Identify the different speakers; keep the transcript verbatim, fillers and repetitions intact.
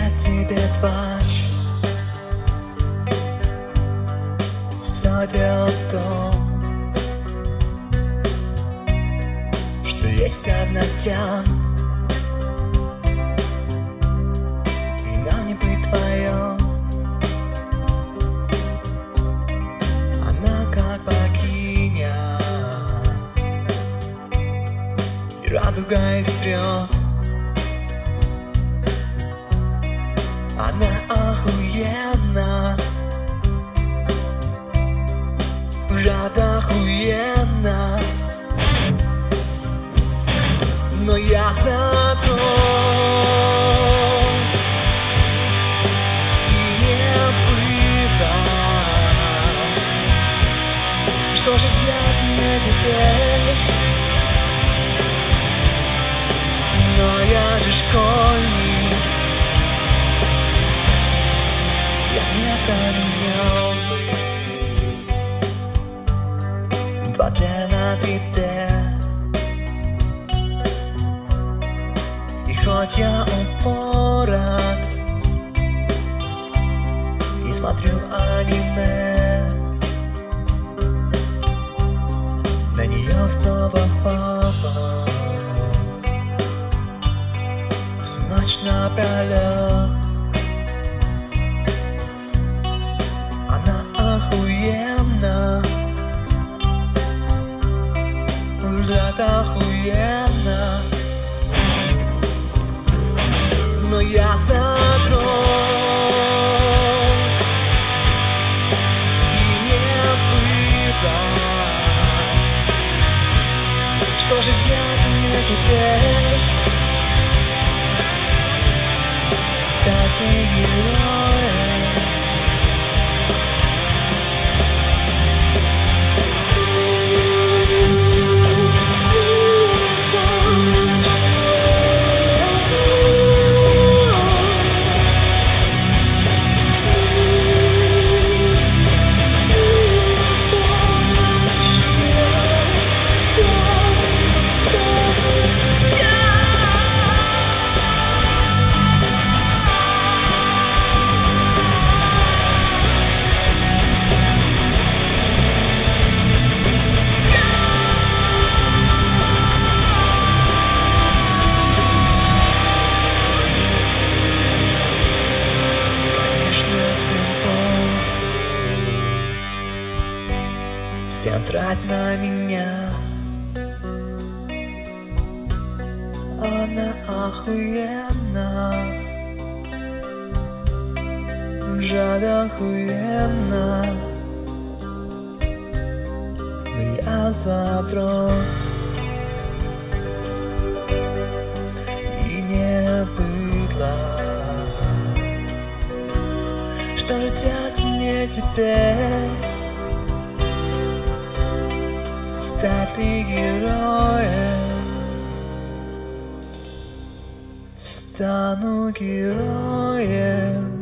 Speaker 1: я тебе тварь. Все дело в том, что есть одна тема, и нам не быть твоем. Она как богиня, и радуга истрет. Она охуенна, жада охуенна, но я задрот и не быта. Что же делать мне теперь? Но я же школьник, я не променял бы два дэ на три дэ. И хоть я упорот и смотрю аниме, на нее снова папа всю ночь напролёт. Она охуенна, жада охуенна, но я задрот и не быта. Что же делать мне теперь? Стать мне героем. Всем трать на меня. Она охуенна, жада охуенна, но я задрот и не быдло. Что же делать мне теперь? Стать ли героем? Стану героем.